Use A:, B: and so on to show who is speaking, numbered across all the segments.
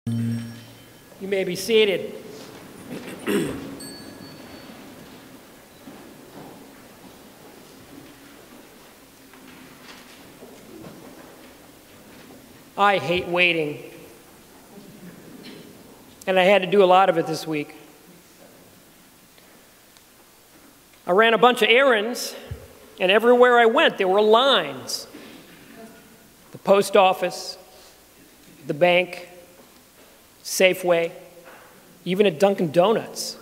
A: You may be seated. I hate waiting. And I had to do a lot of it this week. I ran a bunch of errands, and everywhere I went, there were lines. The post office, the bank, Safeway, even at Dunkin' Donuts.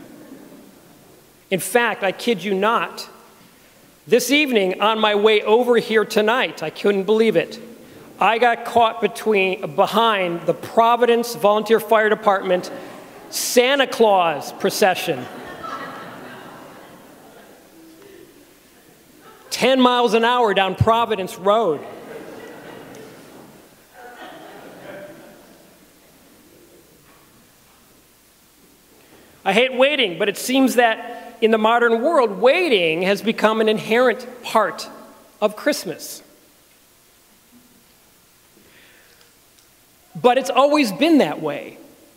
A: In fact, I kid you not, this evening on my way over here tonight, I couldn't believe it, I got caught behind the Providence Volunteer Fire Department Santa Claus procession. 10 miles an hour down Providence Road. I hate waiting, but it seems that in the modern world, waiting has become an inherent part of Christmas. But it's always been that way.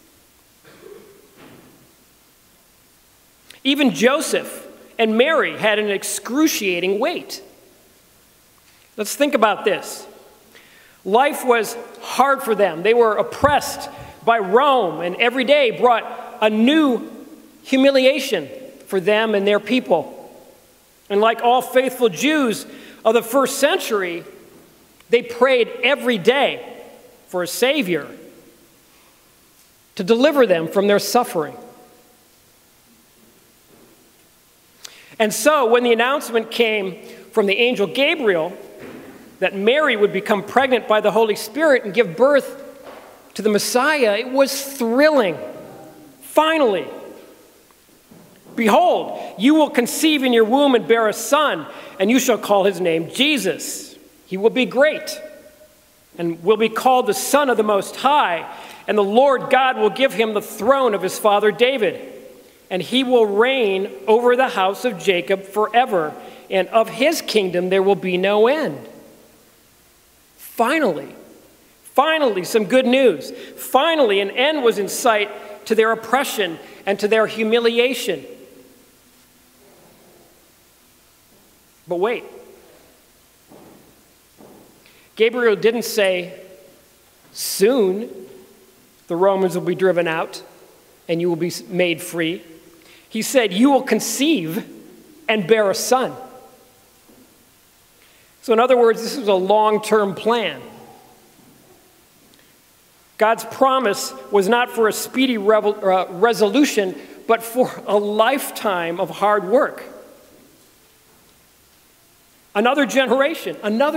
A: Even Joseph and Mary had an excruciating wait. Let's think about this. Life was hard for them. They were oppressed by Rome, and every day brought a new humiliation for them and their people. And like all faithful Jews of the first century, they prayed every day for a Savior to deliver them from their suffering. And so when the announcement came from the angel Gabriel that Mary would become pregnant by the Holy Spirit and give birth to the Messiah, it was thrilling. Finally, behold, you will conceive in your womb and bear a son, and you shall call his name Jesus. He will be great and will be called the Son of the Most High, and the Lord God will give him the throne of his father David, and he will reign over the house of Jacob forever, and of his kingdom there will be no end. Finally, some good news. Finally, an end was in sight to their oppression and to their humiliation. But wait. Gabriel didn't say, soon the Romans will be driven out and you will be made free. He said, you will conceive and bear a son. So in other words, this was a long-term plan. God's promise was not for a speedy resolution, but for a lifetime of hard work. Another generation,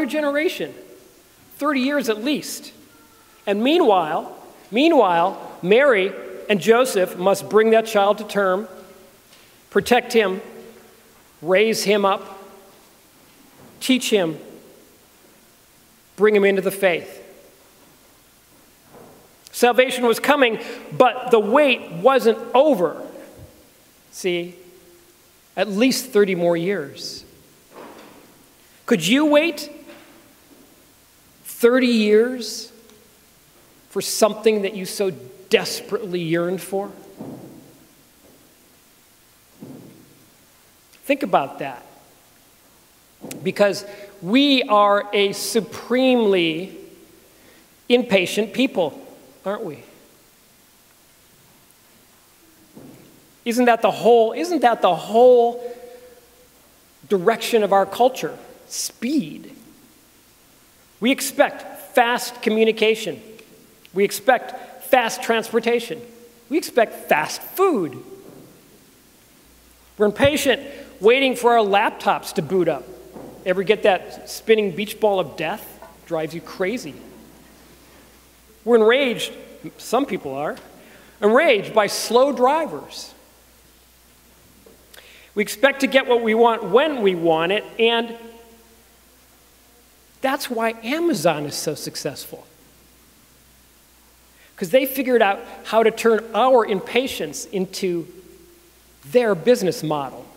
A: 30 years at least. And meanwhile, Mary and Joseph must bring that child to term, protect him, raise him up, teach him, bring him into the faith. Salvation was coming, but the wait wasn't over. See, at least 30 more years. Could you wait 30 years for something that you so desperately yearned for? Think about that. Because we are a supremely impatient people, aren't we? Isn't that the whole direction of our culture? Speed. We expect fast communication. We expect fast transportation. We expect fast food. We're impatient waiting for our laptops to boot up. Ever get that spinning beach ball of death? Drives you crazy. We're enraged, some people are, enraged by slow drivers. We expect to get what we want when we want it, and that's why Amazon is so successful. Because they figured out how to turn our impatience into their business model.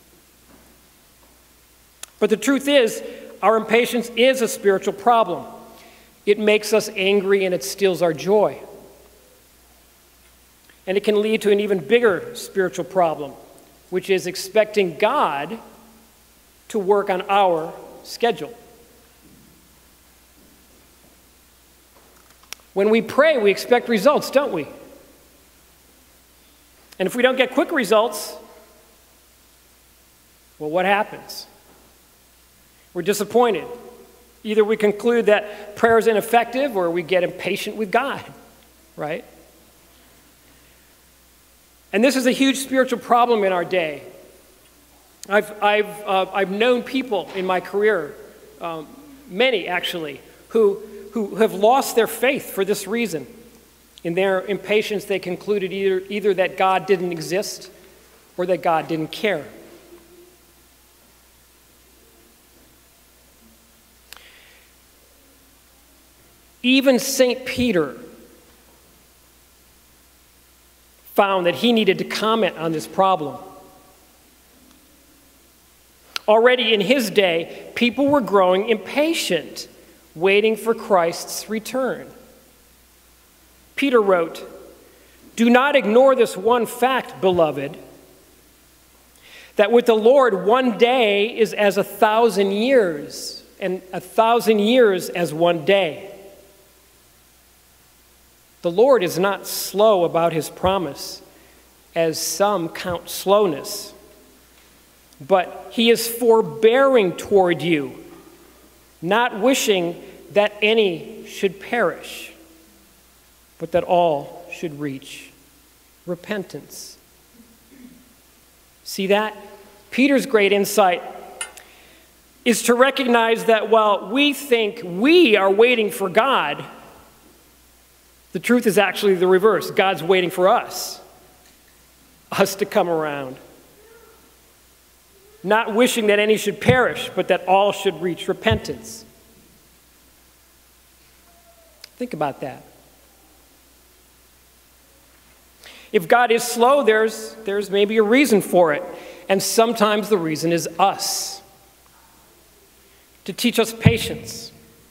A: But the truth is, our impatience is a spiritual problem. It makes us angry and it steals our joy. And it can lead to an even bigger spiritual problem, which is expecting God to work on our schedule. When we pray, we expect results, don't we? And if we don't get quick results, well, what happens? We're disappointed. Either we conclude that prayer is ineffective or we get impatient with God, right? And this is a huge spiritual problem in our day. I've known people in my career, many actually, who have lost their faith for this reason. In their impatience, they concluded either that God didn't exist or that God didn't care. Even St. Peter found that he needed to comment on this problem. Already in his day, people were growing impatient, waiting for Christ's return. Peter wrote, "Do not ignore this one fact, beloved, that with the Lord 1 day is as 1,000 years, and 1,000 years as 1 day. The Lord is not slow about his promise, as some count slowness, but he is forbearing toward you, not wishing that any should perish, but that all should reach repentance." See that? Peter's great insight is to recognize that while we think we are waiting for God, the truth is actually the reverse. God's waiting for us to come around. Not wishing that any should perish, but that all should reach repentance. Think about that. If God is slow, there's maybe a reason for it. And sometimes the reason is us. To teach us patience.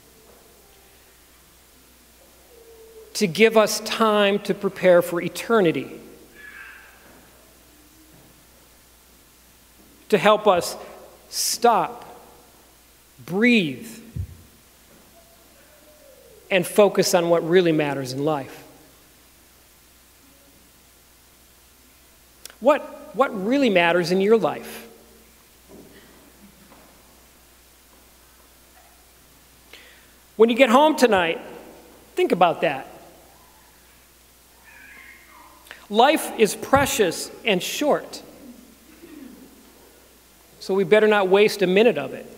A: To give us time to prepare for eternity. To help us stop, breathe, and focus on what really matters in life. What really matters in your life? When you get home tonight, think about that. Life is precious and short, so we better not waste a minute of it.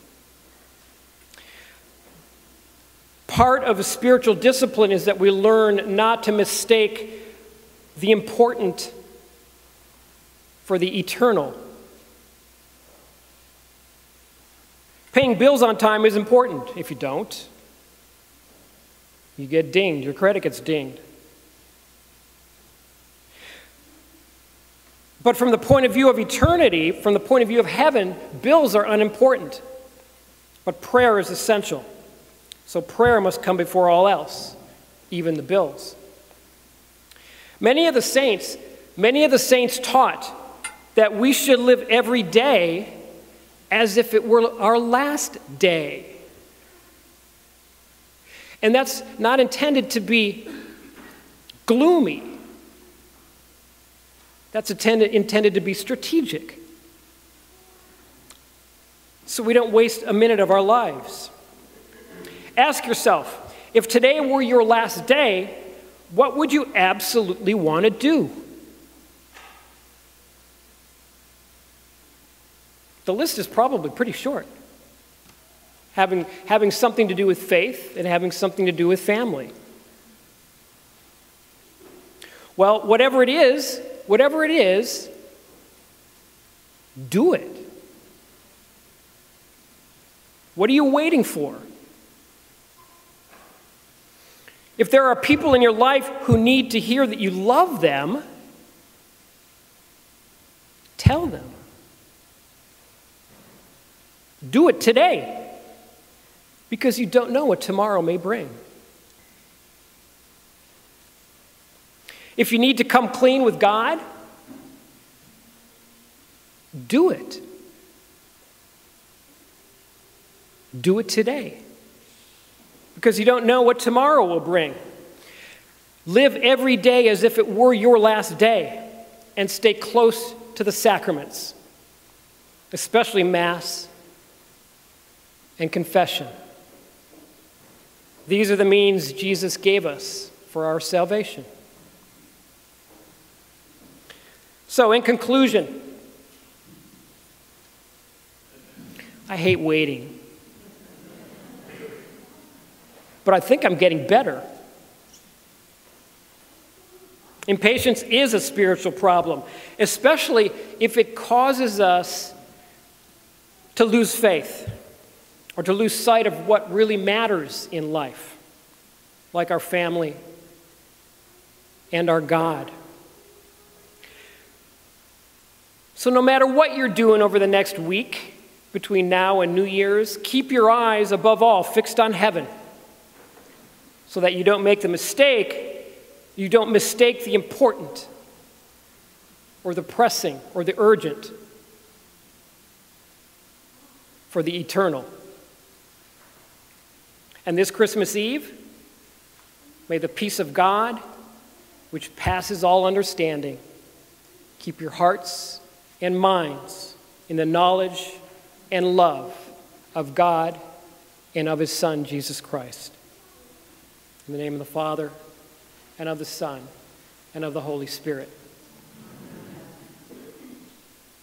A: Part of a spiritual discipline is that we learn not to mistake the important for the eternal. Paying bills on time is important. If you don't, you get dinged. Your credit gets dinged. But from the point of view of eternity, from the point of view of heaven, bills are unimportant. But prayer is essential. So prayer must come before all else, even the bills. Many of the saints taught that we should live every day as if it were our last day. And that's not intended to be gloomy. That's intended to be strategic. So we don't waste a minute of our lives. Ask yourself, if today were your last day, what would you absolutely want to do? The list is probably pretty short. Having something to do with faith and having something to do with family. Well, whatever it is, do it. What are you waiting for? If there are people in your life who need to hear that you love them, tell them. Do it today, because you don't know what tomorrow may bring. If you need to come clean with God, do it. Do it today. Because you don't know what tomorrow will bring. Live every day as if it were your last day, and stay close to the sacraments, especially Mass and confession. These are the means Jesus gave us for our salvation. So, in conclusion, I hate waiting, but I think I'm getting better. Impatience is a spiritual problem, especially if it causes us to lose faith or to lose sight of what really matters in life, like our family and our God. So no matter what you're doing over the next week, between now and New Year's, keep your eyes above all fixed on heaven so that you don't make the mistake. You don't mistake the important or the pressing or the urgent for the eternal. And this Christmas Eve, may the peace of God, which passes all understanding, keep your hearts and minds in the knowledge and love of God and of His Son, Jesus Christ. In the name of the Father, and of the Son, and of the Holy Spirit.